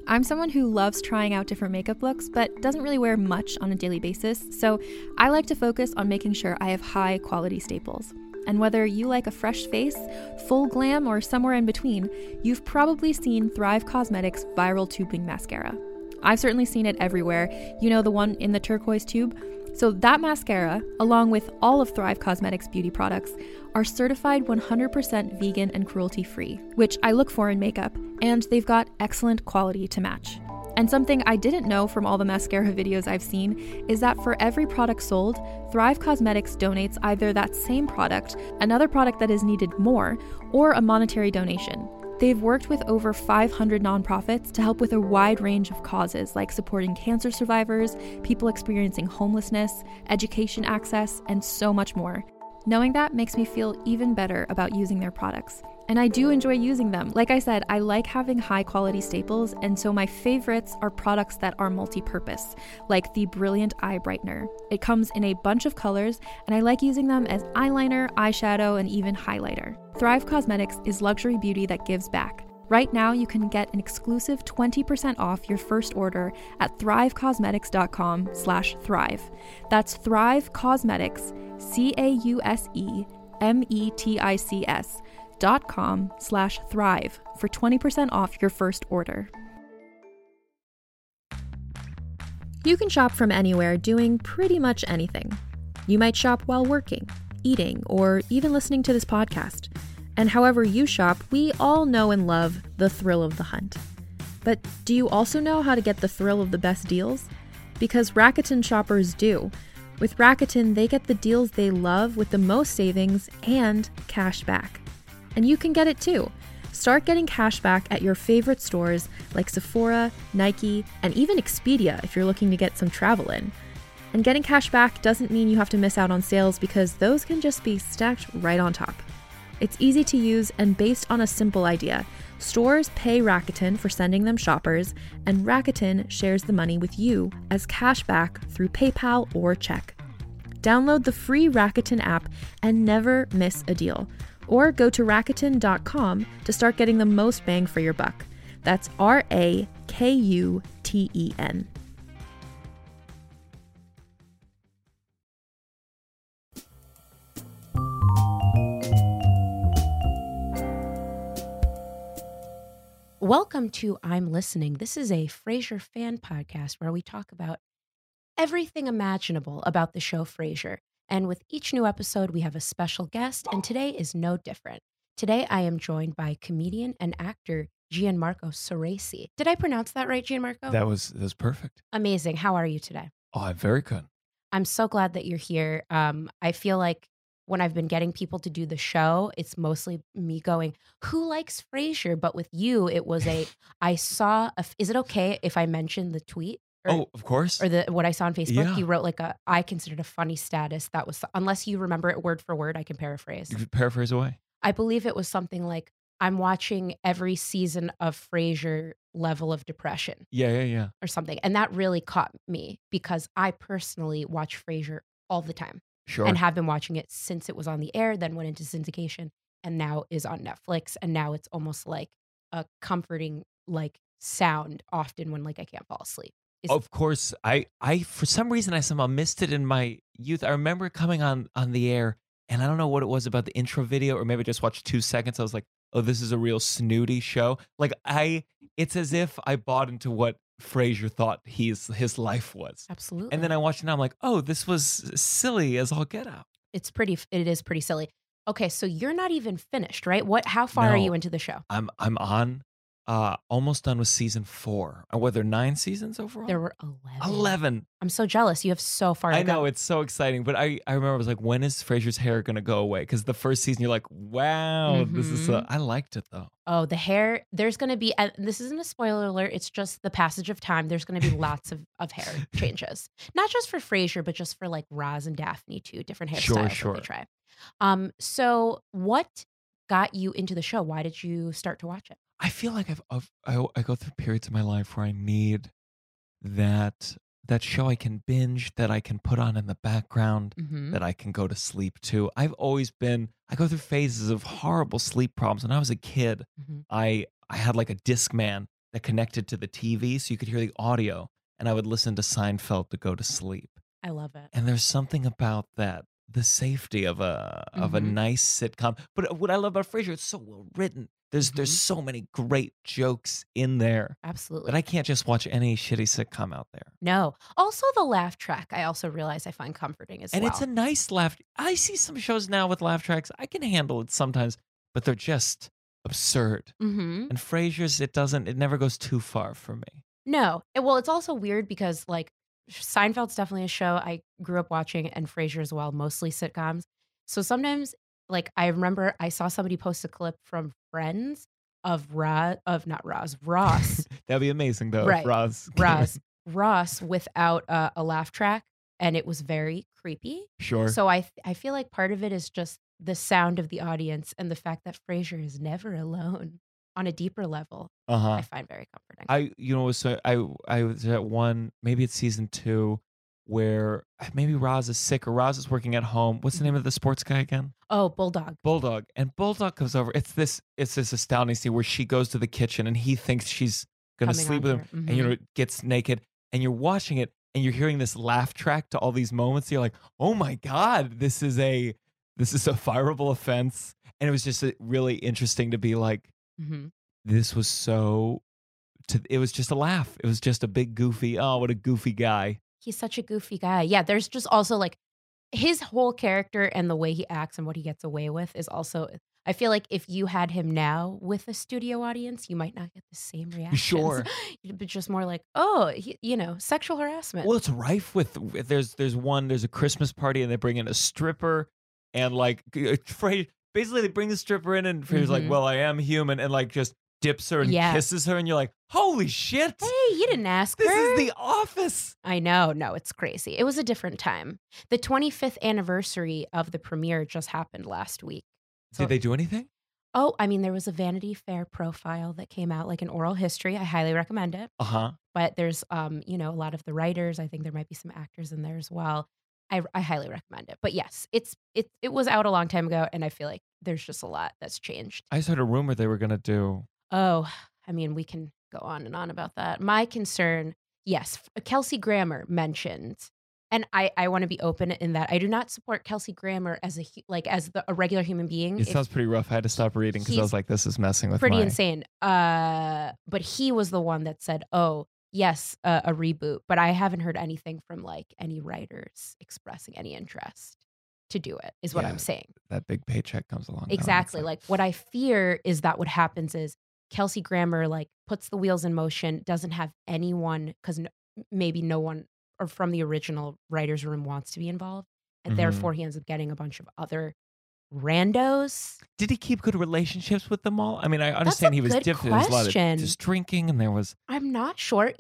I'm someone who loves trying out different makeup looks, but doesn't really wear much on a daily basis, so I like to focus on making sure I have high quality staples. And whether you like a fresh face, full glam, or somewhere in between, you've probably seen Thrive Causemetics Viral Tubing Mascara. I've certainly seen it everywhere. You know, the one in the turquoise tube? So that mascara, along with all of Thrive Causemetics beauty products, are certified 100% vegan and cruelty-free, which I look for in makeup, and they've got excellent quality to match. And something I didn't know from all the mascara videos I've seen is that for every product sold, Thrive Causemetics donates either that same product, another product that is needed more, or a monetary donation. They've worked with over 500 nonprofits to help with a wide range of causes like supporting cancer survivors, people experiencing homelessness, education access, and so much more. Knowing that makes me feel even better about using their products. And I do enjoy using them. Like I said, I like having high quality staples, and so my favorites are products that are multi-purpose, like the Brilliant Eye Brightener. It comes in a bunch of colors, and I like using them as eyeliner, eyeshadow, and even highlighter. Thrive Causemetics is luxury beauty that gives back. Right now, you can get an exclusive 20% off your first order at thrivecausemetics.com/thrive. That's Thrive Causemetics, CAUSEMETICS.com/thrive for 20% off your first order. You can shop from anywhere doing pretty much anything. You might shop while working, eating, or even listening to this podcast. And however you shop, we all know and love the thrill of the hunt. But do you also know how to get the thrill of the best deals? Because Rakuten shoppers do. With Rakuten, they get the deals they love with the most savings and cash back. And you can get it too. Start getting cash back at your favorite stores like Sephora, Nike, and even Expedia if you're looking to get some travel in. And getting cash back doesn't mean you have to miss out on sales because those can just be stacked right on top. It's easy to use and based on a simple idea. Stores pay Rakuten for sending them shoppers, and Rakuten shares the money with you as cash back through PayPal or check. Download the free Rakuten app and never miss a deal. Or go to Rakuten.com to start getting the most bang for your buck. That's RAKUTEN. Welcome to I'm Listening. This is a Frasier fan podcast where we talk about everything imaginable about the show Frasier. And with each new episode, we have a special guest, and today is no different. Today, I am joined by comedian and actor Gianmarco Soresi. Did I pronounce that right, Gianmarco? That was perfect. Amazing. How are you today? Oh, I'm very good. I'm so glad that you're here. I feel like when I've been getting people to do the show, it's mostly me going, who likes Frasier? But with you, it was is it okay if I mention the tweet? Of course. Or what I saw on Facebook? Yeah. You wrote I considered a funny status. That was, unless you remember it word for word, I can paraphrase. You could paraphrase away. I believe it was something like, I'm watching every season of Frasier level of depression. Yeah. Or something. And that really caught me because I personally watch Frasier all the time. Sure. And have been watching it since it was on the air, then went into syndication, and now is on Netflix. And now it's almost like a comforting sound often when I can't fall asleep. Of course. I for some reason I somehow missed it in my youth. I remember it coming on the air, and I don't know what it was about the intro video, or maybe I just watched 2 seconds. I was like, oh, this is a real snooty show. It's as if I bought into what Frasier thought his life was. Absolutely. And then I watched it and I'm like, oh, this was silly as all get out. It is pretty silly. Okay, so you're not even finished, right? How far are you into the show? I'm on almost done with season 4. Were there 9 seasons overall? There were 11. I'm so jealous. You have so far to go. I know, it's so exciting. But I remember I was like, when is Frasier's hair going to go away? Because the first season, you're like, wow, this is I liked it though. Oh, the hair, there's going to be, and this isn't a spoiler alert, it's just the passage of time. There's going to be lots of hair changes. Not just for Frasier, but just for Roz and Daphne too, different hairstyles Sure. that they try. So what got you into the show? Why did you start to watch it? I feel like I go through periods of my life where I need that show I can binge, that I can put on in the background, that I can go to sleep to. I go through phases of horrible sleep problems. When I was a kid, I had a Discman that connected to the TV, so you could hear the audio. And I would listen to Seinfeld to go to sleep. I love it. And there's something about that, the safety of a Mhm. nice sitcom. But what I love about Frasier, it's so well written. There's so many great jokes in there Absolutely. that I can't just watch any shitty sitcom out there. No. Also, the laugh track, I also realize I find comforting as And well. it's a nice laugh. I see some shows now with laugh tracks. I can handle it sometimes, but they're just absurd. Mhm. And Frasier's, it never goes too far for me. No. Well, it's also weird because like Seinfeld's definitely a show I grew up watching, and Frasier as well, mostly sitcoms. So sometimes, like I remember I saw somebody post a clip from Friends of Ross. That'd be amazing though. Right. If Ross came in. Ross without a laugh track, and it was very creepy. Sure. So I feel like part of it is just the sound of the audience and the fact that Frasier is never alone on a deeper level. I find very comforting. I was at one, maybe it's season 2, where maybe Roz is sick or Roz is working at home. What's the name of the sports guy again? Oh, Bulldog. Bulldog. And Bulldog comes over. It's this astounding scene where she goes to the kitchen and he thinks she's gonna Coming sleep on with him, her. and gets naked, and you're watching it and you're hearing this laugh track to all these moments. You're like, oh my God, this is a fireable offense. And it was just really interesting to be like, Mhm. this was it was just a laugh. It was just a big goofy, oh, what a goofy guy. He's such a goofy guy. Yeah, there's just also like his whole character and the way he acts and what he gets away with is also. I feel like if you had him now with a studio audience, you might not get the same reaction. Sure. But just more like, oh, sexual harassment. Well, it's rife with there's a Christmas party and they bring in a stripper, and like basically they bring the stripper in and Frasier's like, Mhm. well, I am human, and like just dips her and Yes. kisses her, and you're like, holy shit. Hey, you didn't ask This her. is The Office. I know. No, it's crazy. It was a different time. The 25th anniversary of the premiere just happened last week. So- Did they do anything? Oh, I mean, there was a Vanity Fair profile that came out, like an oral history. I highly recommend it. Uh-huh. But there's, a lot of the writers. I think there might be some actors in there as well. I highly recommend it. But yes, it was out a long time ago, and I feel like there's just a lot that's changed. I just heard a rumor they were gonna do. Oh, I mean, we can go on and on about that. My concern, yes, Kelsey Grammer mentioned, and I want to be open in that I do not support Kelsey Grammer as a regular human being. It sounds pretty rough. I had to stop reading because I was like, this is messing with pretty my... insane. But he was the one that said, "Oh, yes, a reboot." But I haven't heard anything from like any writers expressing any interest to do it. Is what Yeah. I'm saying. That big paycheck comes along. now, and it's Exactly. Like what I fear is that what happens is Kelsey Grammer like puts the wheels in motion, doesn't have anyone because maybe no one or from the original writer's room wants to be involved, and Mhm. therefore he ends up getting a bunch of other randos. Did he keep good relationships with them all? I mean, I understand a he was good different. There was a lot of question. just drinking, and there was... I'm not sure.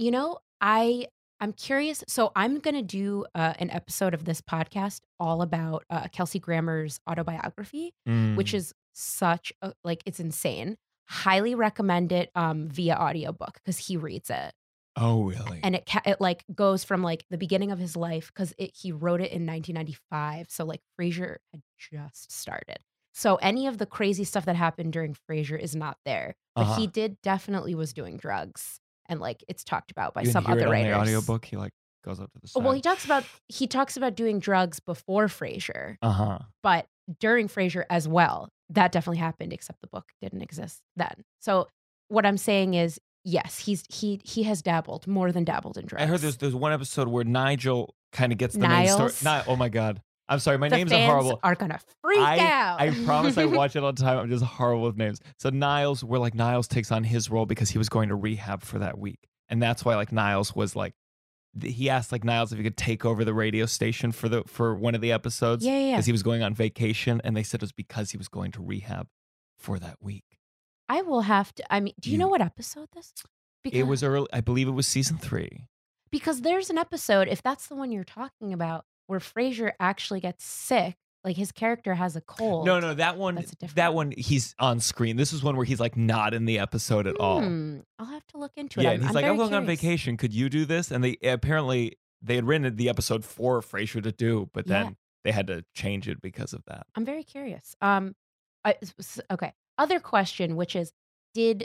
I'm curious. So I'm going to do an episode of this podcast all about Kelsey Grammer's autobiography, which is such it's insane. Highly recommend it via audiobook because he reads it. Oh, really? And it like goes from like the beginning of his life because he wrote it in 1995. So like Frasier had just started. So any of the crazy stuff that happened during Frasier is not there. But he definitely was doing drugs. And like it's talked about by You some hear other it on writers. the audiobook, he like goes up to the side. Well, he talks about doing drugs before Frasier, Uh-huh. but during Frasier as well. That definitely happened, except the book didn't exist then. So what I'm saying is, yes, he has dabbled more than dabbled in drugs. I heard there's one episode where Nigel kind of gets the main story. Niles? Oh my God. I'm sorry, my the names fans are horrible. are gonna freak out. I promise I watch it all the time. I'm just horrible with names. So Niles, where like Niles takes on his role because he was going to rehab for that week. And that's why like Niles was like, he asked like Niles if he could take over the radio station for one of the episodes. Yeah. Because he was going on vacation, and they said it was because he was going to rehab for that week. I will have to. I mean, do you know what episode this? It was early. I believe it was season 3. Because there's an episode, if that's the one you're talking about, where Frasier actually gets sick. Like his character has a cold. No, that one. That's a different That one, he's on screen. This is one where he's like not in the episode at all. I'll have to look into it. Yeah, and he's like, very I'm going on curious. vacation. Could you do this? And they had written the episode for Frasier to do, but Yeah. then they had to change it because of that. I'm very curious. Okay. Other question, which is, did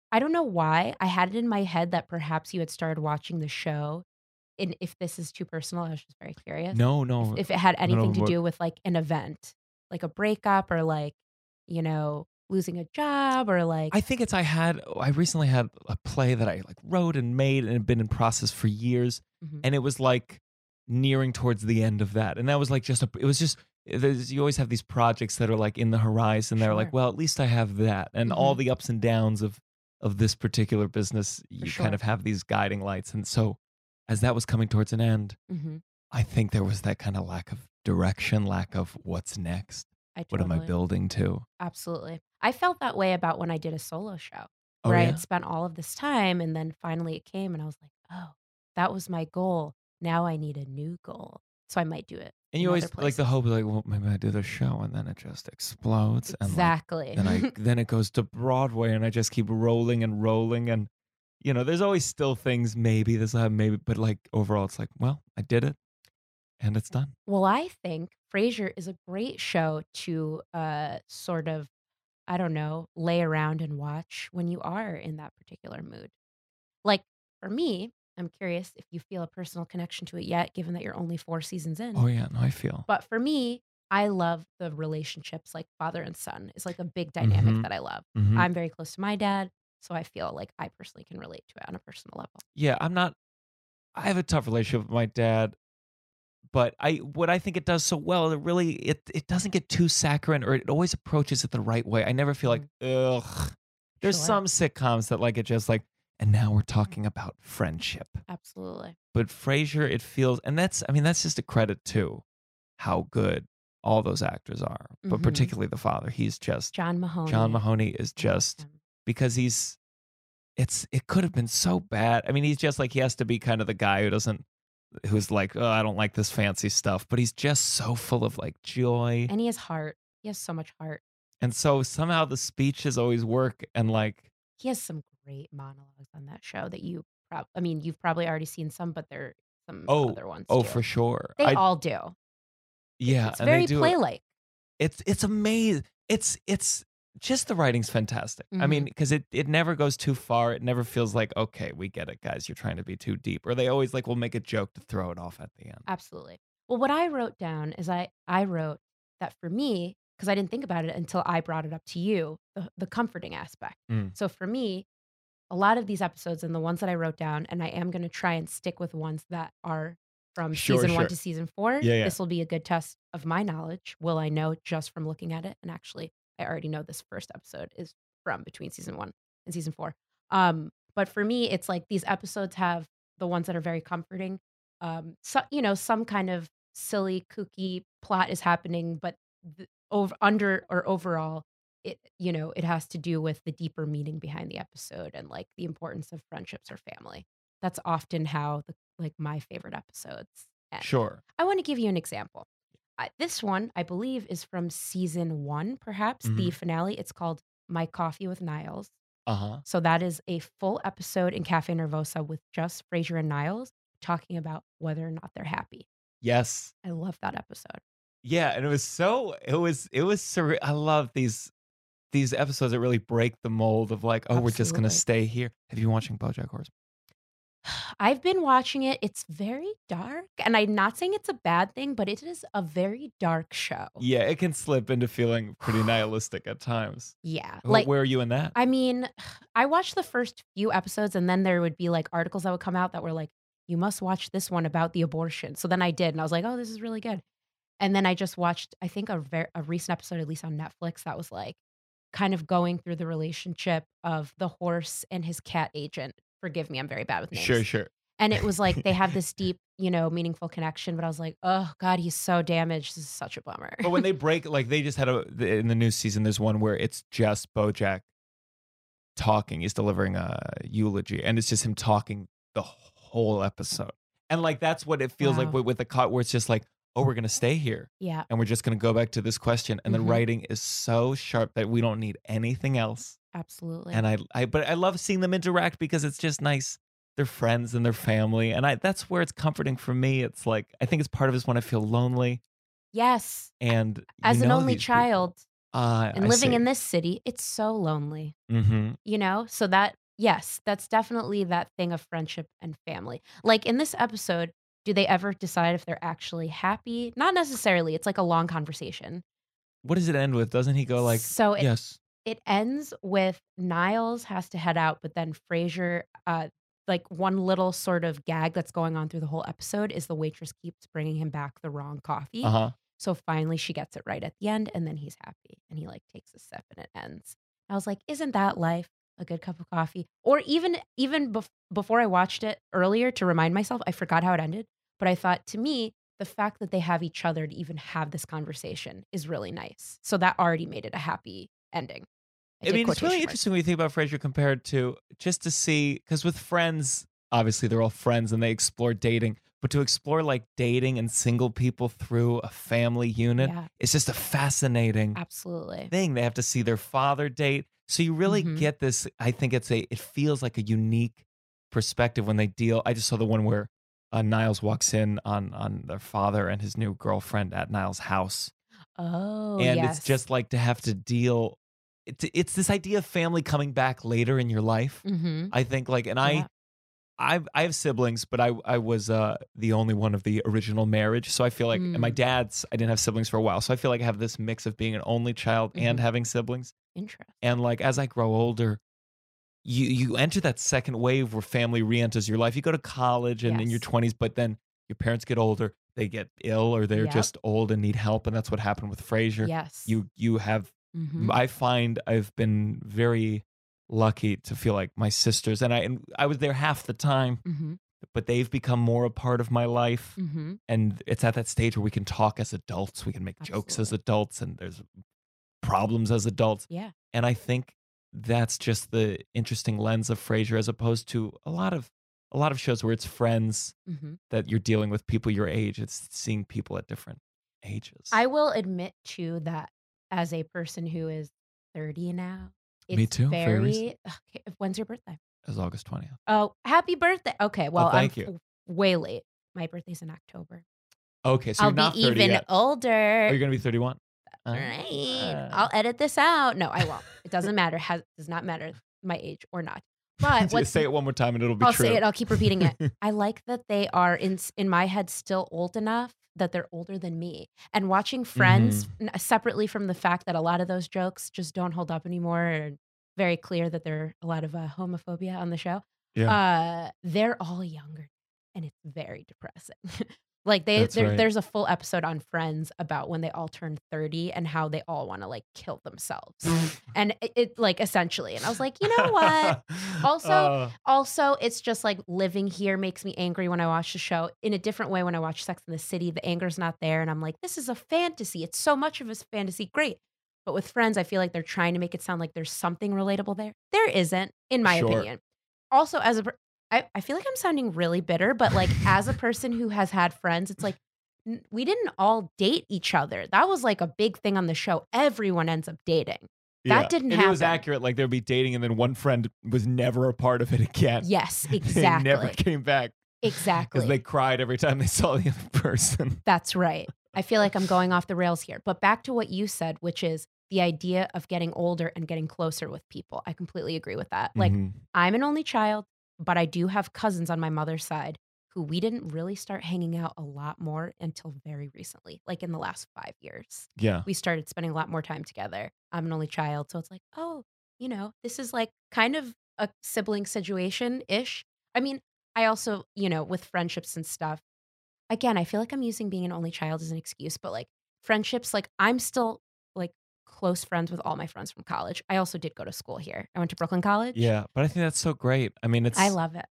I don't know why. I had it in my head that perhaps you had started watching the show. And if this is too personal, I was just very curious. No, If it had anything to what? do with like an event, like a breakup or like, losing a job or like, I think I recently had a play that I like wrote and made and had been in process for years, Mhm. and it was like nearing towards the end of that, and that was like you always have these projects that are like in the horizon. They're like, Sure. well, at least I have that, and all Mhm. the ups and downs of this particular business, you kind sure. of have these guiding lights, and so as that was coming towards an end, Mhm. I think there was that kind of lack of direction, lack of what's next. I What am I totally, building to? absolutely. I felt that way about when I did a solo show Oh where I had yeah. spent all of this time and then finally it came and I was like, oh, that was my goal. Now I need a new goal. So I might do it And in you other always like the places. hope, like, well, maybe I do the show, and then it just explodes, and like Exactly. then it goes to Broadway, and I just keep rolling and rolling, and there's always still things. Maybe there's a maybe, but like overall, it's like, well, I did it, and it's done. Well, I think Frasier is a great show to sort of, I don't know, lay around and watch when you are in that particular mood. Like for me, I'm curious if you feel a personal connection to it yet, given that you're only 4 seasons in. Oh yeah, no, I feel. But for me, I love the relationships like father and son is like a big dynamic Mm-hmm. that I love. Mm-hmm. I'm very close to my dad, so I feel like I personally can relate to it on a personal level. Yeah, I'm not. I have a tough relationship with my dad, but what I think it does so well, it doesn't get too saccharine, or it always approaches it the right way. I never feel like, ugh. There's Sure. some sitcoms that like it just like, and now we're talking about friendship. Absolutely. But Frasier, it feels, and that's just a credit to how good all those actors are, but Mhm. particularly the father. He's just John Mahoney. John Mahoney is I love just him. because it could have been so bad. I mean, he's just like he has to be kind of the guy who's like, oh, I don't like this fancy stuff, but he's just so full of like joy, And he has heart. He has so much heart. and so somehow the speeches always work, and like, He has some great monologues on that show that you've probably already seen some, but there are some oh, other ones oh, too. for sure, They all do. yeah, It's and they very do it. play-like. It's amazing. It's just the writing's fantastic. I mean, Mhm. because it never goes too far. It never feels like, okay, we get it, guys. You're trying to be too deep. Or they always like will make a joke to throw it off at the end. Absolutely. Well, what I wrote down is I wrote that for me, because I didn't think about it until I brought it up to you, the comforting aspect. Mm. So for me, a lot of these episodes and the ones that I wrote down, and I am going to try and stick with ones that are from Sure, season one sure. to season 4. Yeah, yeah. This will be a good test of my knowledge. Will I know just from looking at it? And actually, I already know this first episode is from between season 1 and season 4. But for me, it's like these episodes have the ones that are very comforting. So some kind of silly, kooky plot is happening, but overall, it has to do with the deeper meaning behind the episode and like the importance of friendships or family. That's often how my favorite episodes end. Sure. I want to give you an example. This one, I believe, is from season 1, perhaps the Mhm. finale. It's called My Coffee with Niles. Uh-huh. So that is a full episode in Cafe Nervosa with just Frasier and Niles talking about whether or not they're happy. Yes. I love that episode. Yeah, and it was surreal. I love these episodes that really break the mold of like, oh, we're just gonna Absolutely. stay here. Have you been watching BoJack Horseman? I've been watching it. It's very dark, and I'm not saying it's a bad thing, but it is a very dark show. Yeah, it can slip into feeling pretty nihilistic at times. Yeah, Where are you in that? I mean, I watched the first few episodes, and then there would be like articles that would come out that were like, "You must watch this one about the abortion." So then I did, and I was like, "Oh, this is really good." And then I just watched, I think, a recent episode, at least on Netflix, that was like kind of going through the relationship of the horse and his cat agent. Forgive me, I'm very bad with names. Sure, sure. And it was like they have this deep, meaningful connection. But I was like, oh God, he's so damaged. This is such a bummer. But when they break, like they just had in the new season, there's one where it's just BoJack talking. He's delivering a eulogy, and it's just him talking the whole episode. And like that's what it feels like Wow. with the cot, where it's just like, oh, we're gonna stay here, Yeah, and we're just gonna go back to this question. And the Mhm. writing is so sharp that we don't need anything else. absolutely. And but I love seeing them interact because it's just nice. They're friends and they're family, and that's where it's comforting for me. It's like I think it's part of it is when I feel lonely, Yes. and As an only child and living in this city, it's so lonely, Mm-hmm. So that Yes, that's definitely that thing of friendship and family. Like in this episode, do they ever decide if they're actually happy? Not necessarily. It's like a long conversation. What does it end with? Doesn't he go like, So yes? it ends with Niles has to head out, but then Frasier, like one little sort of gag that's going on through the whole episode is the waitress keeps bringing him back the wrong coffee. Uh-huh. So finally she gets it right at the end, and then he's happy and he like takes a sip and it ends. I was like, isn't that life? A good cup of coffee. Or before I watched it earlier to remind myself, I forgot how it ended. But I thought, to me, the fact that they have each other to even have this conversation is really nice. So that already made it a happy ending. I mean, it's really interesting when you think about Frasier compared to just to see, because with Friends, obviously they're all friends and they explore dating, but to explore like dating and single people through a family unit, it's just a fascinating absolutely thing. They have to see their father date. So you really get this, I think it feels like a unique perspective when they deal. I just saw the one where Niles walks in on their father and his new girlfriend at Niles' house. Oh, and it's just like to have to deal. It's this idea of family coming back later in your life. I think like, and I have siblings, but I was the only one of the original marriage. So I feel like, and my dad's, I didn't have siblings for a while. So I feel like I have this mix of being an only child and having siblings. Interesting. And like, as I grow older, you enter that second wave where family re-enters your life. You go to college and in your 20s, but then your parents get older, they get ill, or they're just old and need help. And that's what happened with Frasier. Yes. You have, I find I've been very lucky to feel like my sisters, and I was there half the time, but they've become more a part of my life. And it's at that stage where we can talk as adults, we can make jokes as adults, and there's problems as adults. Yeah. And I think that's just the interesting lens of Frasier, as opposed to a lot of shows where it's friends that you're dealing with people your age. It's seeing people at different ages. I will admit too that as a person who is 30 now, it's me too. Okay, when's your birthday? It was August 20th. Oh, happy birthday. Okay, well, thank you. Way late. My birthday's in October. Okay, so you're not 30 even yet. older. Are you going to be 31? All right. I'll edit this out. No, I won't. It doesn't matter. Does not matter my age or not. But Just say it one more time and it'll be I'll true. say it. I'll keep repeating it. I like that they are in my head still old enough that they're older than me. And watching Friends separately from the fact that a lot of those jokes just don't hold up anymore, and very clear that there are a lot of homophobia on the show. Yeah. They're all younger, and it's very depressing. Like there's a full episode on Friends about when they all turn 30 and how they all want to like kill themselves. And it like essentially, and I was like, you know what? Also, it's just like living here makes me angry when I watch the show. In a different way, when I watch Sex and the City, the anger's not there. And I'm like, this is a fantasy. It's so much of a fantasy. Great. But with Friends, I feel like they're trying to make it sound like there's something relatable there. There isn't, in my opinion. Also, I feel like I'm sounding really bitter, but like as a person who has had friends, it's like we didn't all date each other. That was like a big thing on the show. Everyone ends up dating. That didn't happen. It was accurate. Like there'd be dating and then one friend was never a part of it again. Yes, exactly. They never came back. Exactly. Because they cried every time they saw the other person. That's right. I feel like I'm going off the rails here. But back to what you said, which is the idea of getting older and getting closer with people. I completely agree with that. Like I'm an only child, but I do have cousins on my mother's side who we didn't really start hanging out a lot more until very recently, like in the last 5 years. Yeah. We started spending a lot more time together. I'm an only child, so it's like, oh, this is like kind of a sibling situation-ish. I mean, I also, with friendships and stuff, again, I feel like I'm using being an only child as an excuse, but like friendships, like I'm still like close friends with all my friends from college. I also did go to school here. I went to Brooklyn College. Yeah, but I think that's so great. I mean, I love it.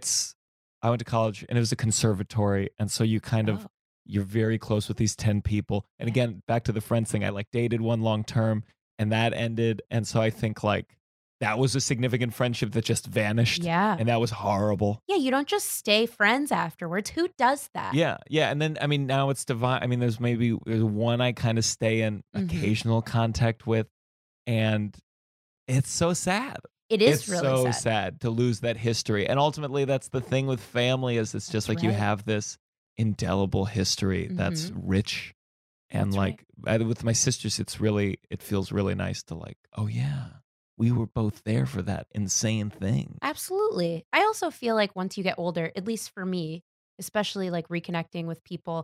I went to college and it was a conservatory. And so you kind of, you're very close with these 10 people. And again, back to the friends thing, I like dated one long term and that ended. And so I think like that was a significant friendship that just vanished. Yeah. And that was horrible. Yeah, you don't just stay friends afterwards. Who does that? Yeah. Yeah. And then, I mean, now it's divine. I mean, there's one I kind of stay in occasional contact with. And it's so sad. It's really so sad to lose that history. And ultimately, that's the thing with family is it's just like you have this indelible history that's rich. And with my sisters, it feels really nice to like, oh yeah, we were both there for that insane thing. Absolutely. I also feel like once you get older, at least for me, especially like reconnecting with people,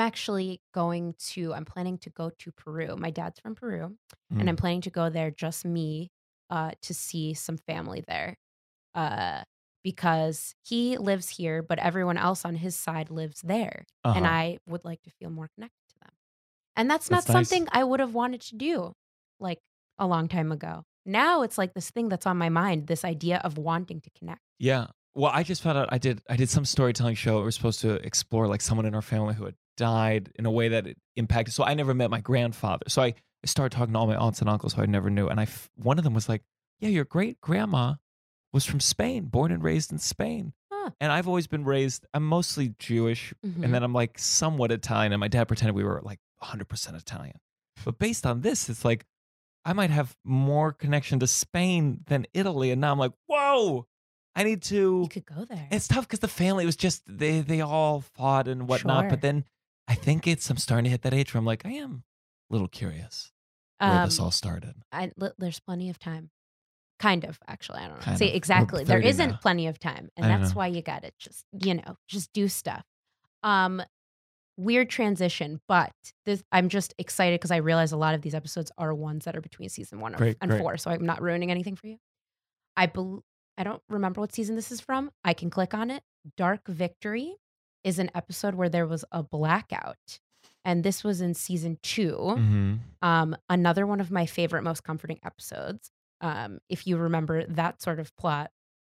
I'm planning to go to Peru. My dad's from Peru, and I'm Mm. planning to go there, just me, to see some family there. Uh, because he lives here, but everyone else on his side lives there. And Uh-huh. I would like to feel more connected to them. And that's not That's nice. something I would have wanted to do like a long time ago. Now it's like this thing that's on my mind, this idea of wanting to connect. Yeah. Well, I just found out I did some storytelling show. We were supposed to explore like someone in our family who had died in a way that it impacted. So I never met my grandfather. So I started talking to all my aunts and uncles who I never knew. And one of them was like, "Yeah, your great grandma was from Spain, born and raised in Spain." Huh. And I've always been raised, I'm mostly Jewish, and Mhm. then I'm like somewhat Italian. And my dad pretended we were like 100% Italian. But based on this, it's like I might have more connection to Spain than Italy. And now I'm like, whoa, I need You to. could go there. It's tough because the family was just, they all fought and whatnot. Sure. But then I think I'm starting to hit that age where I'm like, I am a little curious where this all started. There's plenty of time. Kind of, actually. I don't know. Kind See, of. exactly. We're There 30 isn't now. plenty of time. And I that's know. why you got to just do stuff. Um, Weird transition, but I'm just excited because I realize a lot of these episodes are ones that are between season 1 Great, and great. 4. So I'm not ruining anything for you. I don't remember what season this is from. I can click on it. Dark Victory is an episode where there was a blackout. And this was in season 2. Mm-hmm. Another one of my favorite, most comforting episodes. If you remember that sort of plot,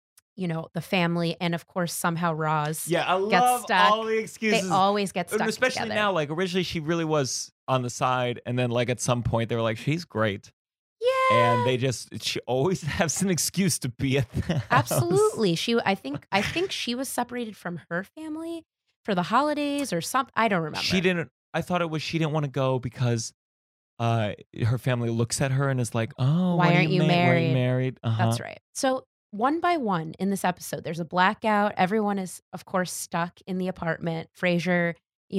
the family, and of course somehow Roz Yeah, I gets love stuck. all the excuses. They always get stuck And especially together. now, like originally she really was on the side, and then like at some point they were like, she's great. Yeah, And she always has an excuse to be at the house. absolutely. I think she was separated from her family for the holidays or something. I don't remember. I thought it was she didn't want to go because her family looks at her and is like, oh, Why aren't you Why are you married? married? Uh-huh. That's right. So one by one in this episode, there's a blackout. Everyone is, of course, stuck in the apartment. Frasier,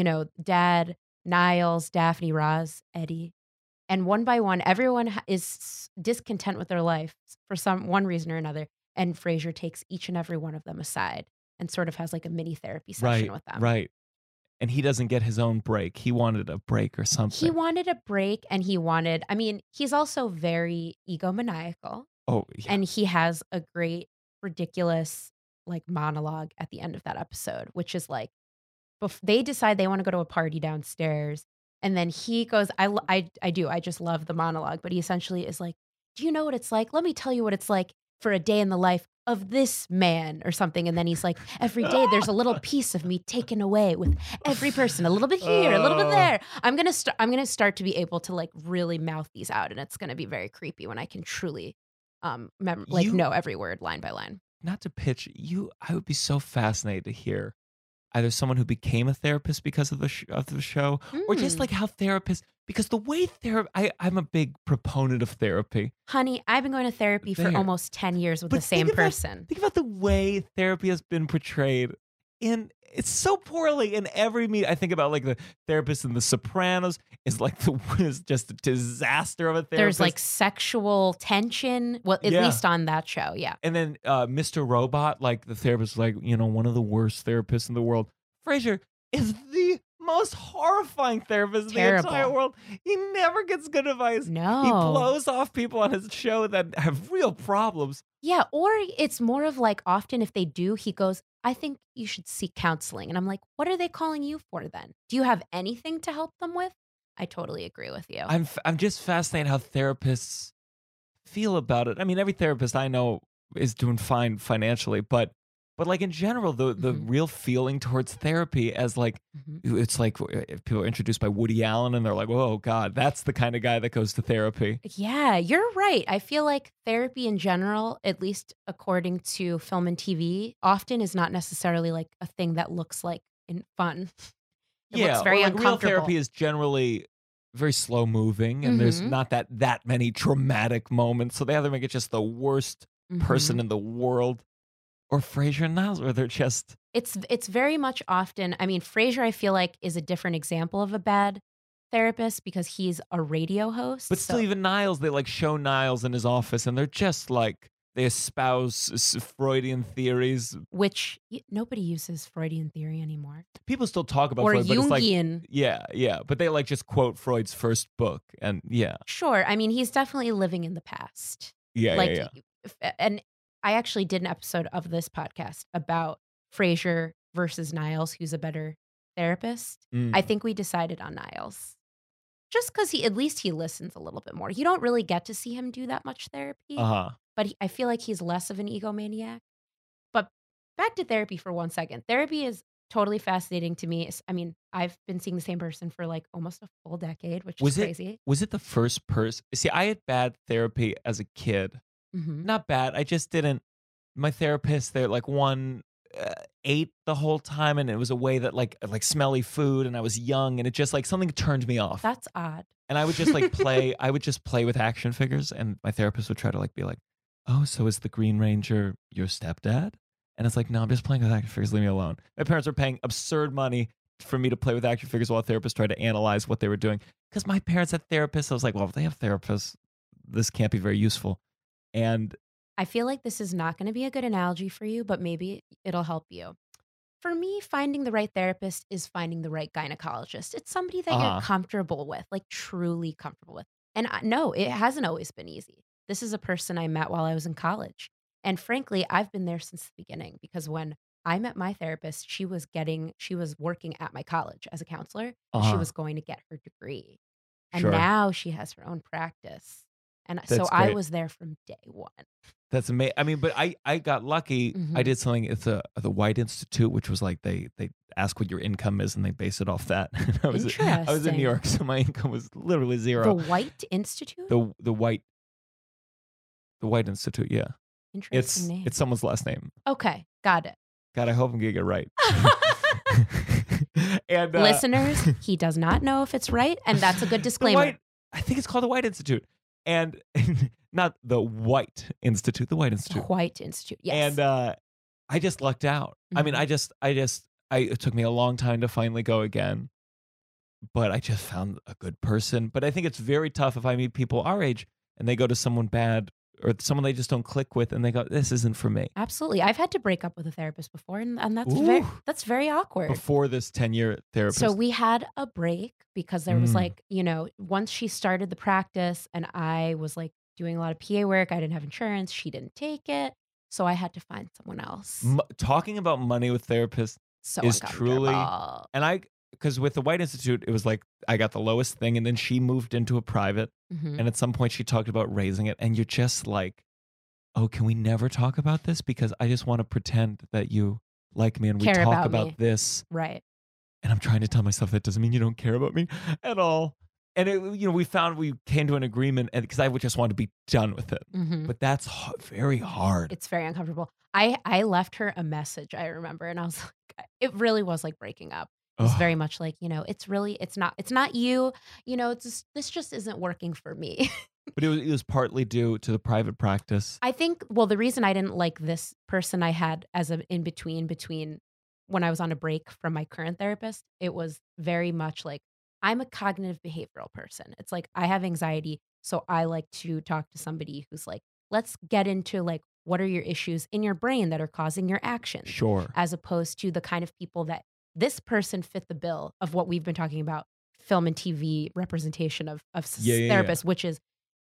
Dad, Niles, Daphne, Roz, Eddie. And one by one, everyone is discontent with their life for one reason or another. And Frasier takes each and every one of them aside and sort of has like a mini therapy session with them. Right. And he doesn't get his own break. He wanted a break or something. He wanted a break, and he's also very egomaniacal. Oh, yeah. And he has a great, ridiculous like monologue at the end of that episode, which is like, they decide they want to go to a party downstairs. And then he goes, I just love the monologue, but he essentially is like, do you know what it's like? Let me tell you what it's like for a day in the life of this man or something. And then he's like, every day there's a little piece of me taken away with every person, a little bit here, a little bit there. I'm going to start to be able to like really mouth these out. And it's going to be very creepy when I can truly know every word line by line. Not to pitch you, I would be so fascinated to hear either someone who became a therapist because of the show, or just like how therapists, because the way I'm a big proponent of therapy. Honey, I've been going to therapy for almost 10 years with the same person. Think about the way therapy has been portrayed. It's so poorly in every meet. I think about like the therapist in The Sopranos is like is just a disaster of a therapist. There's like sexual tension. Well, at least on that show, yeah. And then Mr. Robot, like the therapist, like one of the worst therapists in the world. Frasier is the most horrifying therapist in the entire world. He never gets good advice. No, he blows off people on his show that have real problems. Yeah, or it's more of like often if they do, he goes, I think you should seek counseling. And I'm like, what are they calling you for then? Do you have anything to help them with? I totally agree with you. I'm just fascinated how therapists feel about it. I mean, every therapist I know is doing fine financially, but like in general, the real feeling towards therapy as like, it's like people are introduced by Woody Allen and they're like, oh God, that's the kind of guy that goes to therapy. Yeah, you're right. I feel like therapy in general, at least according to film and TV, often is not necessarily like a thing that looks like fun. It looks very uncomfortable. Real therapy is generally very slow moving and there's not that many traumatic moments. So they either make it just the worst person in the world, or Frasier and Niles, where they're just... It's very much often... I mean, Frasier, I feel like, is a different example of a bad therapist because he's a radio host. But still, even Niles, they like show Niles in his office, and they're just like they espouse Freudian theories. Which nobody uses Freudian theory anymore. People still talk about Or Freud, but it's like Jungian. yeah, but they like just quote Freud's first book, and yeah, Sure. I mean, he's definitely living in the past. yeah. And I actually did an episode of this podcast about Frasier versus Niles, who's a better therapist. Mm. I think we decided on Niles. Just because at least he listens a little bit more. You don't really get to see him do that much therapy, but I feel like he's less of an egomaniac. But back to therapy for 1 second. Therapy is totally fascinating to me. I mean, I've been seeing the same person for like almost a full decade, which is crazy. Was it the first person? See, I had bad therapy as a kid. Mm-hmm. Not bad. I just didn't. My therapist, they're like ate the whole time, and it was a way that like smelly food, and I was young, and it just like something turned me off. That's odd. And I would just like play. I would just play with action figures, and my therapist would try to like be like, "Oh, so is the Green Ranger your stepdad?" And it's like, "No, I'm just playing with action figures. Leave me alone." My parents were paying absurd money for me to play with action figures while a therapist tried to analyze what they were doing. Because my parents had therapists, I was like, "Well, if they have therapists, this can't be very useful." And I feel like this is not going to be a good analogy for you, but maybe it'll help you. For me, finding the right therapist is finding the right gynecologist. It's somebody that you're comfortable with, like truly comfortable with. And no, it hasn't always been easy. This is a person I met while I was in college. And frankly, I've been there since the beginning because when I met my therapist, she was working at my college as a counselor. She was going to get her degree. And now she has her own practice. And so I was there from day one. That's amazing. I mean, but I got lucky. Mm-hmm. I did something at the White Institute, which was like they ask what your income is and they base it off that. I was in New York, so my income was literally zero. The White Institute? The White Institute, yeah. Interesting name. It's someone's last name. Okay, got it. God, I hope I'm getting it right. And listeners, he does not know if it's right, and that's a good disclaimer. I think it's called the White Institute. And not the White Institute, the White Institute. White Institute, yes. And I just lucked out. Mm-hmm. I mean, it took me a long time to finally go again, but I just found a good person. But I think it's very tough if I meet people our age and they go to someone bad or someone they just don't click with and they go, this isn't for me. Absolutely. I've had to break up with a therapist before, and that's very awkward. Before this 10-year therapist. So we had a break because there was like, once she started the practice and I was like doing a lot of PA work, I didn't have insurance, she didn't take it. So I had to find someone else. Talking about money with therapists is truly, and because with the White Institute, it was like I got the lowest thing, and then she moved into a private, and at some point she talked about raising it, and you're just like, oh, can we never talk about this? Because I just want to pretend that you like me, and we talk about this, right? And I'm trying to tell myself that doesn't mean you don't care about me at all. And we came to an agreement, and because I would just want to be done with it, but that's very hard. It's very uncomfortable. I left her a message, I remember, and I was like, it really was like breaking up. It's very much like, it's not you, this just isn't working for me. But it was partly due to the private practice. I think, well, the reason I didn't like this person I had as an in-between when I was on a break from my current therapist, it was very much like, I'm a cognitive behavioral person. It's like, I have anxiety, so I like to talk to somebody who's like, let's get into like, what are your issues in your brain that are causing your actions? Sure. As opposed to the kind of people that this person fit the bill of what we've been talking about, film and TV representation of therapists, which is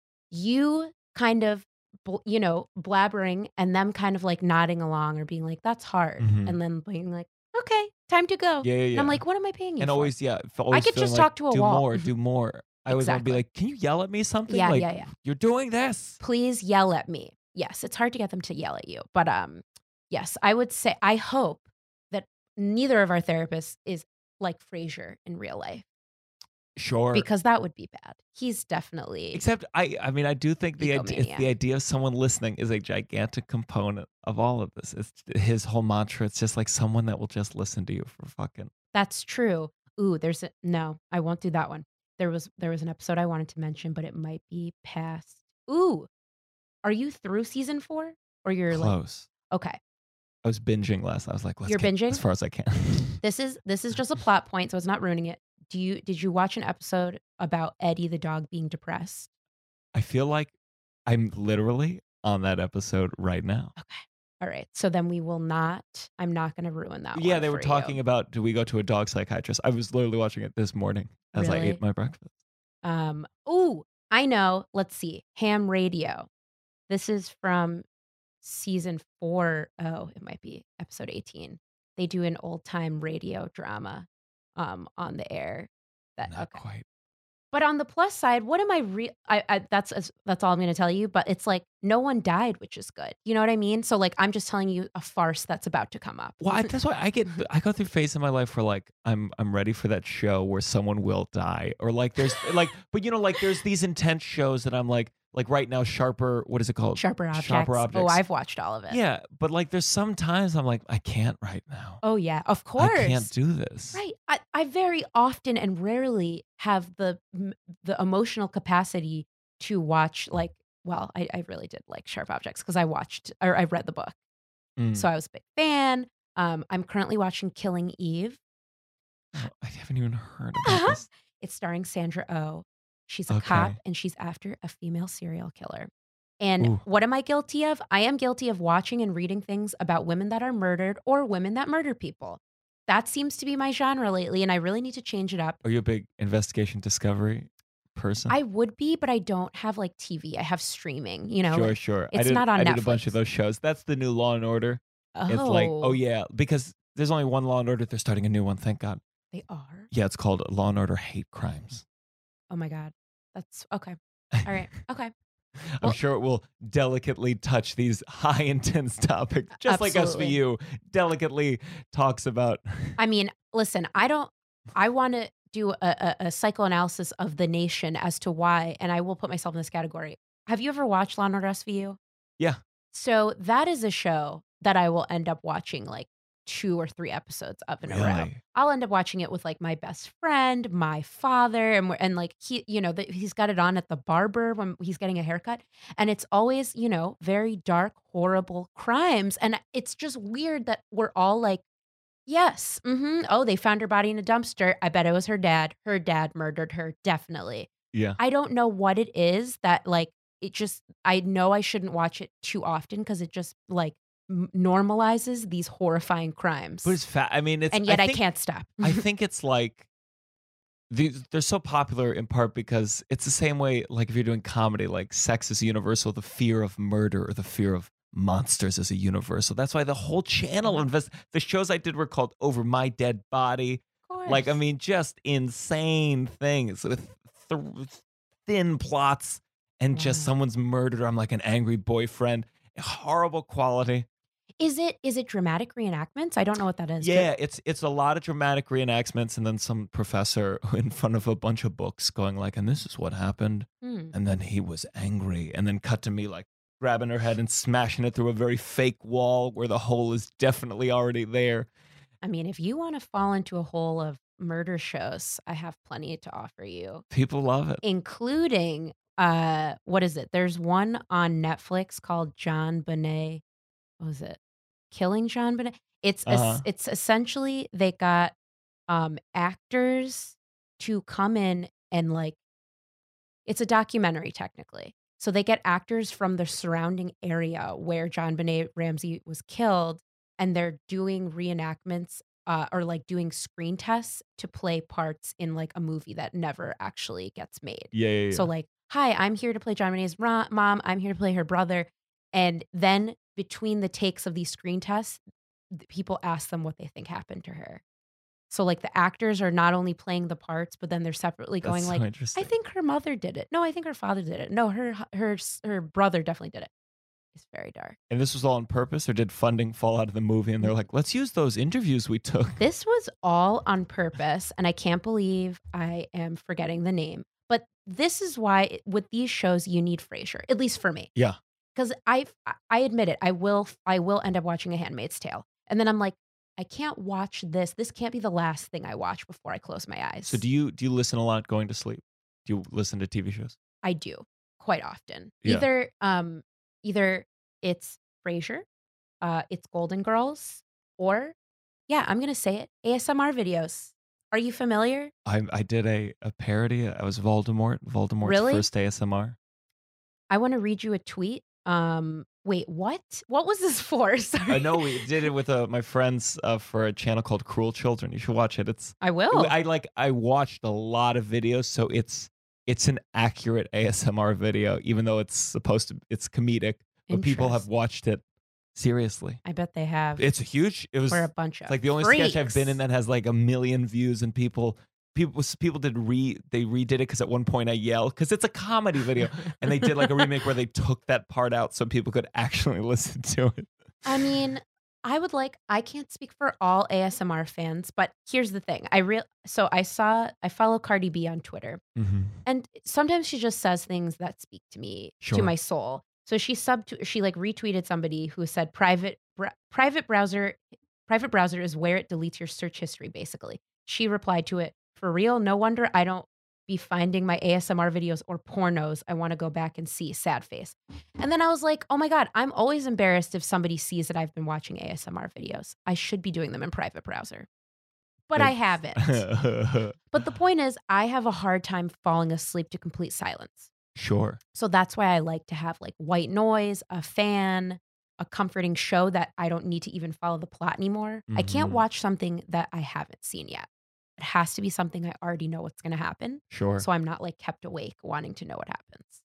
you kind of, blabbering and them kind of like nodding along or being like, that's hard. And then being like, okay, time to go. Yeah. And I'm like, what am I paying you and for? always, I could just talk to a wall. Do more. I always want to be like, can you yell at me something? Yeah. You're doing this. Please yell at me. Yes, it's hard to get them to yell at you. But yes, I would say, I hope that neither of our therapists is like Frasier in real life. Sure. Because that would be bad. He's definitely. Except, I mean, I do think the idea of someone listening is a gigantic component of all of this. It's his whole mantra. It's just like someone that will just listen to you for fucking. That's true. Ooh, no, I won't do that one. There was an episode I wanted to mention, but it might be past. Ooh, are you through season 4? Or you're close? Okay. I was binging last. I was like, let's You're get binging as far as I can. This is just a plot point, so it's not ruining it. Did you watch an episode about Eddie the dog being depressed? I feel like I'm literally on that episode right now. Okay. All right. So then I'm not going to ruin that Yeah, one they were for talking you. about, do we go to a dog psychiatrist? I was literally watching it this morning as I Really? ate my breakfast. Ooh, I know. Let's see. Ham Radio. This is from season 4. Oh, it might be episode 18. They do an old time radio drama on the air. Not Okay. quite. But on the plus side, what am that's all I'm going to tell you, but it's like no one died, which is good. You know what I mean? So like I'm just telling you a farce that's about to come up. Well, that's why I go through phase in my life where like I'm ready for that show where someone will die, or like there's like, but like there's these intense shows that I'm like right now, Sharper, what is it called? Sharper Objects. Sharper Objects. Oh, I've watched all of it. Yeah, but like there's sometimes I'm like, I can't right now. Oh yeah, of course. I can't do this. Right. I very often and rarely have the emotional capacity to watch I really did like Sharp Objects because I read the book. Mm. So I was a big fan. I'm currently watching Killing Eve. Oh, I haven't even heard about this. It's starring Sandra Oh. She's a cop and she's after a female serial killer. And what am I guilty of? I am guilty of watching and reading things about women that are murdered or women that murder people. That seems to be my genre lately, and I really need to change it up. Are you a big investigation discovery person? I would be, but I don't have like TV. I have streaming, you know? Sure. It's not on Netflix. I did a bunch of those shows. That's the new Law and Order. Oh. It's like, oh yeah, because there's only one Law and Order. They're starting a new one, thank God. They are? Yeah, it's called Law and Order Hate Crimes. Oh my God. That's okay. All right. Okay. I'm sure it will delicately touch these high intense topics, just like SVU delicately talks about. I mean, listen, I want to do a psychoanalysis of the nation as to why, and I will put myself in this category. Have you ever watched Law & Order SVU? Yeah. So that is a show that I will end up watching like 2 or 3 episodes of in a row. I'll end up watching it with like my best friend, my father, and like he, he's got it on at the barber when he's getting a haircut, and it's always, very dark, horrible crimes, and it's just weird that we're all like, yes, oh, they found her body in a dumpster. I bet it was her dad. Her dad murdered her, definitely. Yeah. I don't know what it is that like I know I shouldn't watch it too often because it just like normalizes these horrifying crimes. But it's and yet I can't stop. I think it's like they're so popular in part because it's the same way, like if you're doing comedy, like sex is universal, the fear of murder or the fear of monsters is a universal. That's why the whole channel the shows I did were called Over My Dead Body. Like, I mean, just insane things with thin plots and just someone's murdered. I'm like an angry boyfriend. Horrible quality. Is it dramatic reenactments? I don't know what that is. Yeah, it's a lot of dramatic reenactments, and then some professor in front of a bunch of books going like, and this is what happened. And then he was angry, and then cut to me like grabbing her head and smashing it through a very fake wall where the hole is definitely already there. I mean, if you want to fall into a hole of murder shows, I have plenty to offer you. People love it. Including, what is it? There's one on Netflix called JonBenet. What was it? Killing JonBenet. It's essentially they got actors to come in and like, it's a documentary technically. So they get actors from the surrounding area where JonBenet Ramsey was killed, and they're doing reenactments or like doing screen tests to play parts in like a movie that never actually gets made. Yeah. So like, hi, I'm here to play JonBenet's mom. I'm here to play her brother. And then between the takes of these screen tests, people ask them what they think happened to her. So like the actors are not only playing the parts, but then they're separately going like, I think her mother did it. No, I think her father did it. No, her brother definitely did it. It's very dark. And this was all on purpose, or did funding fall out of the movie and they're like, let's use those interviews we took? This was all on purpose, and I can't believe I am forgetting the name. But this is why with these shows you need Frasier, at least for me. Yeah. Because I admit it, I will end up watching A Handmaid's Tale. And then I'm like, I can't watch this. This can't be the last thing I watch before I close my eyes. So do you listen a lot going to sleep? Do you listen to TV shows? I do quite often. Yeah. Either it's Frasier, it's Golden Girls, or I'm gonna say it, ASMR videos. Are you familiar? I did a parody. I was Voldemort's Really? first ASMR. I want to read you a tweet. Wait, what? What was this for? I Sorry. know we did it with my friends for a channel called Cruel Children. You should watch it. I will. I watched a lot of videos, so it's an accurate ASMR video, even though it's comedic. But people have Interest. watched it seriously. I bet they have. It's huge. We're a bunch of It's like the only sketch I've been in freaks. that has like 1 million views, and people they redid it because at one point I yelled because it's a comedy video, and they did like a remake where they took that part out so people could actually listen to it. I mean, I can't speak for all ASMR fans, but here's the thing. I follow Cardi B on Twitter, and sometimes she just says things that speak to me, to Sure. my soul. So she like retweeted somebody who said private browser is where it deletes your search history, basically. She replied to it, for real, no wonder I don't be finding my ASMR videos or pornos I want to go back and see, sad face. And then I was like, oh my God, I'm always embarrassed if somebody sees that I've been watching ASMR videos. I should be doing them in private browser. But I haven't. But the point is, I have a hard time falling asleep to complete silence. Sure. So that's why I like to have like white noise, a fan, a comforting show that I don't need to even follow the plot anymore. I can't Mhm. watch something that I haven't seen yet. It has to be something I already know what's going to happen. Sure. So I'm not like kept awake wanting to know what happens.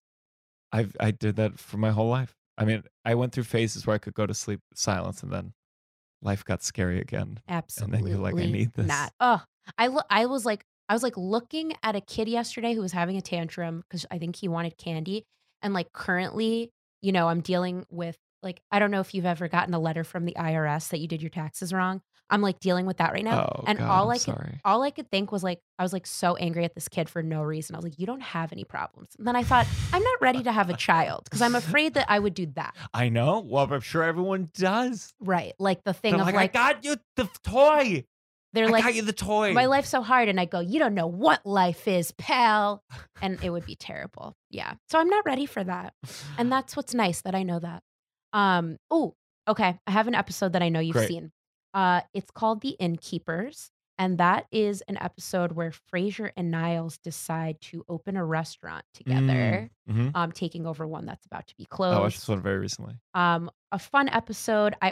I did that for my whole life. I mean, I went through phases where I could go to sleep with silence, and then life got scary again. Absolutely. And then you're like, I need this. Not. Oh, I was like looking at a kid yesterday who was having a tantrum because I think he wanted candy. And like currently, I'm dealing with like, I don't know if you've ever gotten a letter from the IRS that you did your taxes wrong. I'm like dealing with that right now. Oh, And God, I'm sorry. all I could think was like, I was like so angry at this kid for no reason. I was like, you don't have any problems. And then I thought, I'm not ready to have a child because I'm afraid that I would do that. I know. Well, I'm sure everyone does. Right. Like the thing They're of like, like, I got you the toy. they're I like, got you the toy. my life's so hard. And I go, you don't know what life is, pal. And it would be terrible. Yeah. So I'm not ready for that. And that's what's nice that I know that. Oh, okay. I have an episode that I know you've Great. seen. It's called The Innkeepers. And that is an episode where Frasier and Niles decide to open a restaurant together, Mhm. taking over one that's about to be I closed. watched this one very recently. A fun episode. I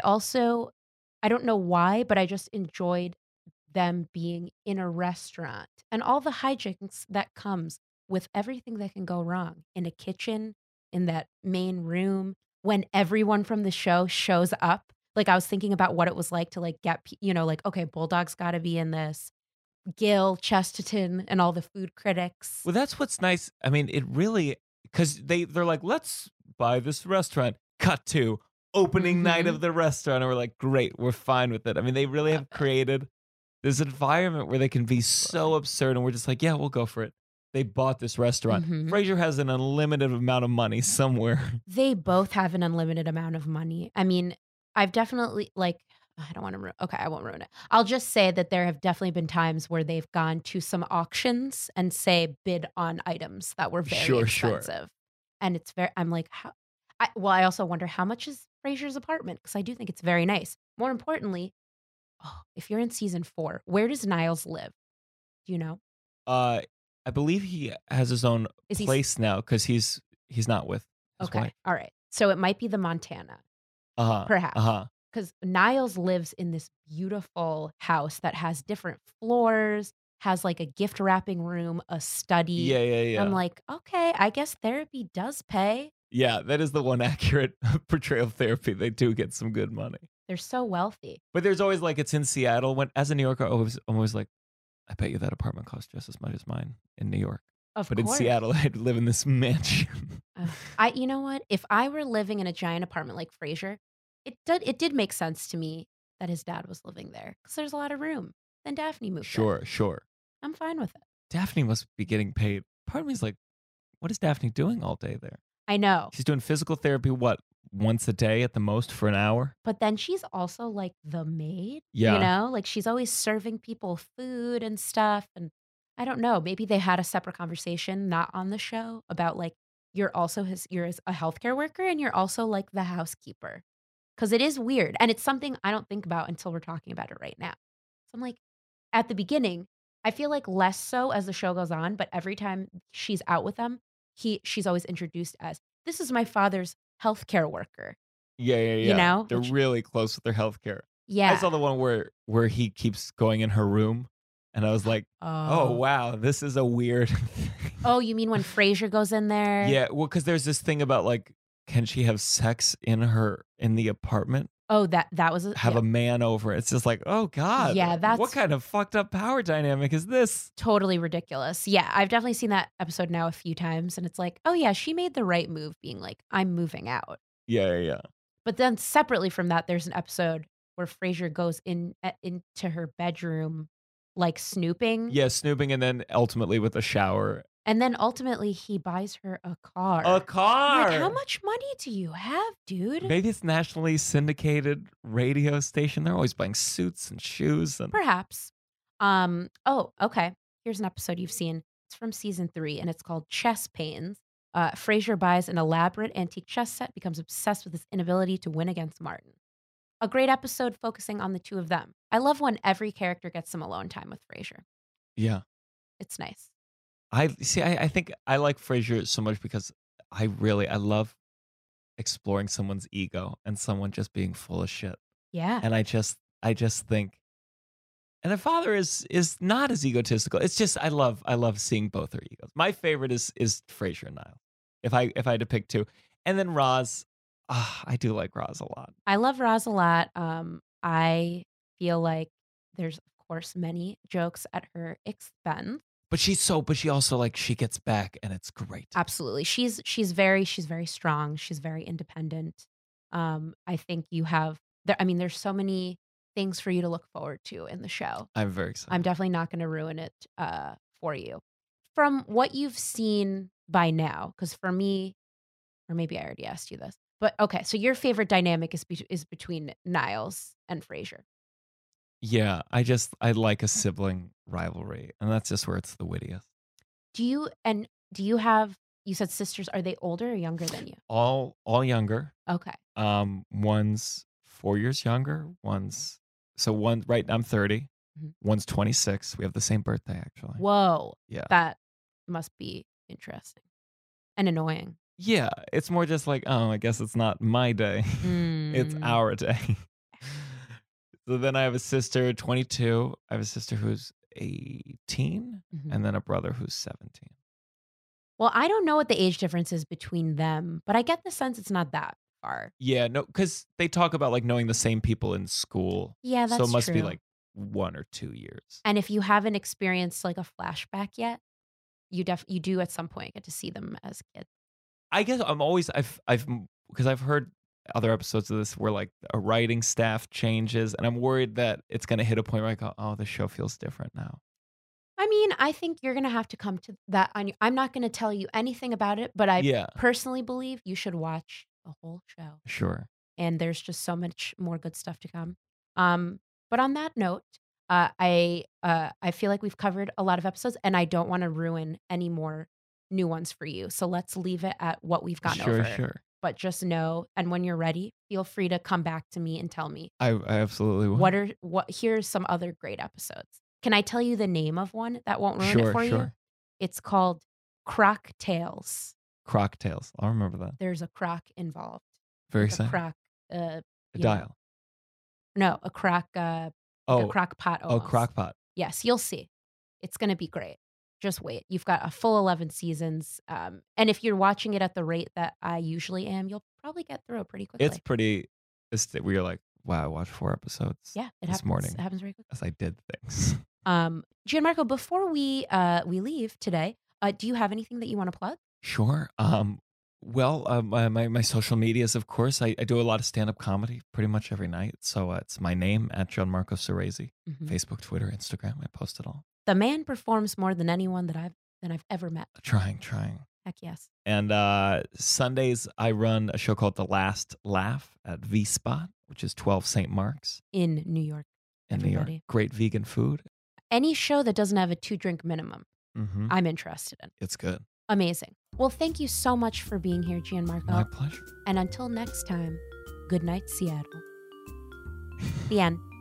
don't know why, but I just enjoyed them being in a restaurant and all the hijinks that comes with everything that can go wrong in a kitchen, in that main room, when everyone from the show shows up. Like I was thinking about what it was like to like get, like, okay, Bulldog's got to be in this, Gil, Chesterton, and all the food critics. Well, that's what's nice. I mean, it really, because they're like, let's buy this restaurant. Cut to opening night of the restaurant. And we're like, great, we're fine with it. I mean, they really have created this environment where they can be so absurd, and we're just like, yeah, we'll go for it. They bought this restaurant. Frasier has an unlimited amount of money somewhere. They both have an unlimited amount of money. I mean, I've definitely like, I don't want to ruin. Okay, I won't ruin it. I'll just say that there have definitely been times where they've gone to some auctions and say bid on items that were very expensive. And it's very. I'm like, how? I also wonder how much is Frasier's apartment because I do think it's very nice. More importantly, if you're in season 4, where does Niles live? Do you know? I believe he has his own place now because he's not with his wife. All right. So it might be the Montana. Perhaps. Because Niles lives in this beautiful house that has different floors, has like a gift wrapping room, a study. Yeah. I'm like, okay, I guess therapy does pay. Yeah, that is the one accurate portrayal of therapy. They do get some good money. They're so wealthy. But there's always like, it's in Seattle. When as a New Yorker, I'm always like, I bet you that apartment costs just as much as mine in New York. Of but course. in Seattle, I'd live in this mansion. You know what? If I were living in a giant apartment like Frasier, it did make sense to me that his dad was living there because there's a lot of room. Then Daphne moved. Sure. I'm fine with it. Daphne must be getting paid. Part of me is like, what is Daphne doing all day there? I know. She's doing physical therapy, what, once a day at the most for an hour? But then she's also like the maid. Yeah. Like she's always serving people food and stuff. And I don't know, maybe they had a separate conversation, not on the show, about like, you're a healthcare worker and you're also like the housekeeper. Because it is weird. And it's something I don't think about until we're talking about it right now. So I'm like, at the beginning, I feel like less so as the show goes on, but every time she's out with them, she's always introduced as, this is my father's healthcare worker. Yeah, yeah, yeah. You know? They're Which- really close with their healthcare. Yeah. I saw the one where he keeps going in her room, and I was like, oh wow, this is a weird thing. Oh, you mean when Frasier goes in there? Yeah, well, because there's this thing about like, can she have sex in the apartment? Oh, that was Have a man over. It's just like, oh God. Yeah, that's- what kind of fucked up power dynamic is this? totally ridiculous. Yeah, I've definitely seen that episode now a few times, and it's like, oh yeah, she made the right move being like, I'm moving out. Yeah, yeah, yeah. But then separately from that, there's an episode where Frasier goes into her bedroom, like snooping. Yeah, snooping, and then ultimately with a shower. And then ultimately he buys her a car. A car. Like, how much money do you have, dude? Maybe it's nationally syndicated radio station. They're always buying suits and shoes and Perhaps. Oh, okay. Here's an episode you've seen. It's from season 3, and it's called Chess Pains. Frasier buys an elaborate antique chess set, becomes obsessed with his inability to win against Martin. A great episode focusing on the two of them. I love when every character gets some alone time with Frasier. yeah. It's nice. I think I like Frasier so much because I love exploring someone's ego and someone just being full of shit. Yeah. And I just think, and the father is not as egotistical. It's just I love seeing both their egos. My favorite is Frasier and Niles. If I had to pick two, and then Roz. I do like Roz a lot. I love Roz a lot. I feel like there's, of course, many jokes at her expense. But she also like she gets back and it's great. Absolutely. She's very strong. She's very independent. I think there's so many things for you to look forward to in the show. I'm very excited. I'm definitely not going to ruin it for you. From what you've seen by now, because for me, or maybe I already asked you this, but okay, so your favorite dynamic is between Niles and Frasier. Yeah, I like a sibling rivalry, and that's just where it's the wittiest. Do you have, you said sisters, are they older or younger than you? All younger. Okay. One's 4 years younger. I'm 30. Mhm. One's 26. We have the same birthday, actually. Whoa. Yeah. That must be interesting and annoying. Yeah, it's more just like, oh, I guess it's not my day. It's Mm. our day. So then I have a sister, 22. I have a sister who's 18, Mhm. and then a brother who's 17. Well, I don't know what the age difference is between them, but I get the sense it's not that far. Yeah, no, because they talk about like knowing the same people in school. Yeah, that's so it must be true. like 1 or 2 years. And if you haven't experienced like a flashback yet, you do at some point get to see them as kids. I guess because I've heard other episodes of this where like a writing staff changes, and I'm worried that it's going to hit a point where I go, oh, the show feels different now. I mean, I think you're going to have to come to that on your, I'm not going to tell you anything about it, but I Yeah, personally believe you should watch the whole show. sure. And there's just so much more good stuff to come. But on that note, I feel like we've covered a lot of episodes, and I don't want to ruin any more new ones for you. So let's leave it at what we've gotten over. Sure. But just know, and when you're ready, feel free to come back to me and tell me I absolutely will. here's some other great episodes. Can I tell you the name of one that won't ruin it for you? Sure. It's called Croc Tales. Croc Tales. I'll remember that. There's a croc involved. Very Like a exciting. croc. A you know, dial. No, a croc. Like a crock pot. Oh, Almost. crock pot. Yes, you'll see. It's going to be great. Just wait. You've got a full 11 seasons. And if you're watching it at the rate that I usually am, you'll probably get through it pretty quickly. It's pretty. Where you're like, wow, I watched 4 episodes. Yeah, it this happens. morning It happens very quickly. as I did things. Gianmarco, before we leave today, do you have anything that you want to plug? Sure. Well, my social medias, of course. I do a lot of stand-up comedy pretty much every night. So it's my name at Gianmarco Ceresi. Mhm. Facebook, Twitter, Instagram. I post it all. The man performs more than anyone that I've ever met. Trying. Heck yes. And Sundays, I run a show called The Last Laugh at V-Spot, which is 12 St. Mark's In New York. in New York. Everybody. Great vegan food. Any show that doesn't have a 2-drink minimum, Mm-hmm. I'm interested in. It's good. Amazing. Well, thank you so much for being here, Gianmarco. My pleasure. And until next time, good night, Seattle. The end.